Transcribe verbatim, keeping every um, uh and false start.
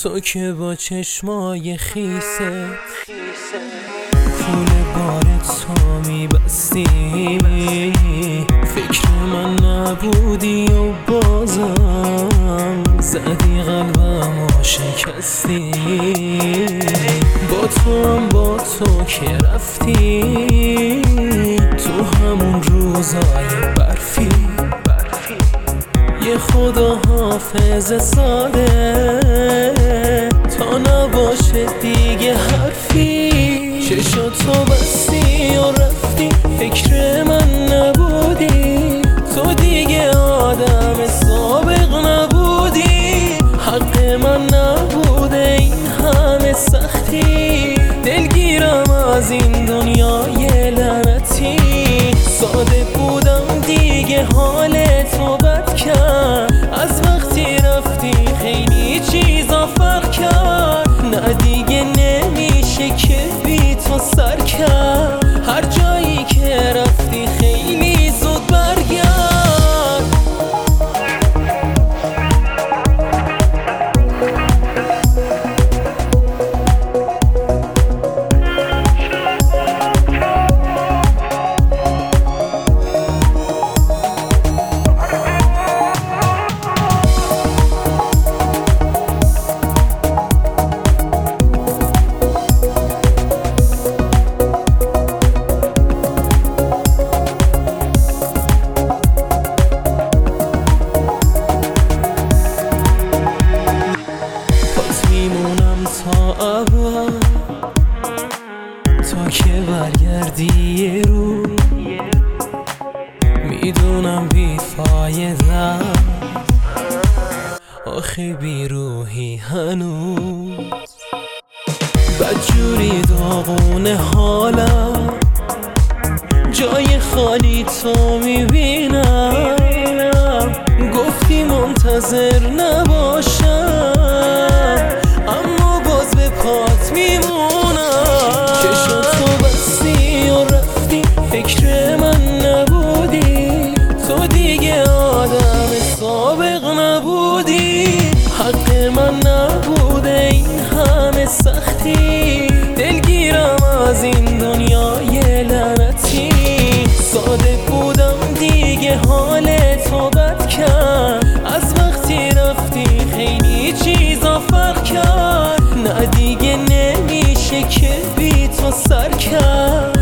تو که با چشمای خیسه کول بار تو میبستی، فکر من نبودی و بازم زدی قلبم و شکستی. با تو هم با تو که رفتی تو همون روزای برفی، یه خدا حافظ ساده تا نباشه دیگه حرفی. چشاتو بستی و رفتی، فکر من نبودی، تو دیگه آدم سابق نبودی، حق من نبوده این همه سختی، دلگیرم از این دنیای لعنتی. ساده بودم دیگه حال تو بد کرد، از وقتی رفتی خیلی چیزا فرق کرد، نه دیگه نمیشه که بی تو سر کرد، هر جایی که رفتی خیلی زود برگرد. میمونم تا ابد تا که برگردی یه رو، میدونم بی فایده آخه بی روحی هنوز، بدجوری داغونه حالم، جای خالی تو میبینم، گفتی منتظر نباشم اما باز به پات میمونم. چشاتو بستی و رفتی، فکر من نبودی، تو دیگه آدم سابق نبودی، حق من نبوده این همه سختی، دلگیرم از این دنیای لعنتی. ساده بودم دیگه حال تو بد کرد، از وقتی رفتی خیلی چیزا فرق کرد، نه دیگه نمیشه که بی تو سر کرد.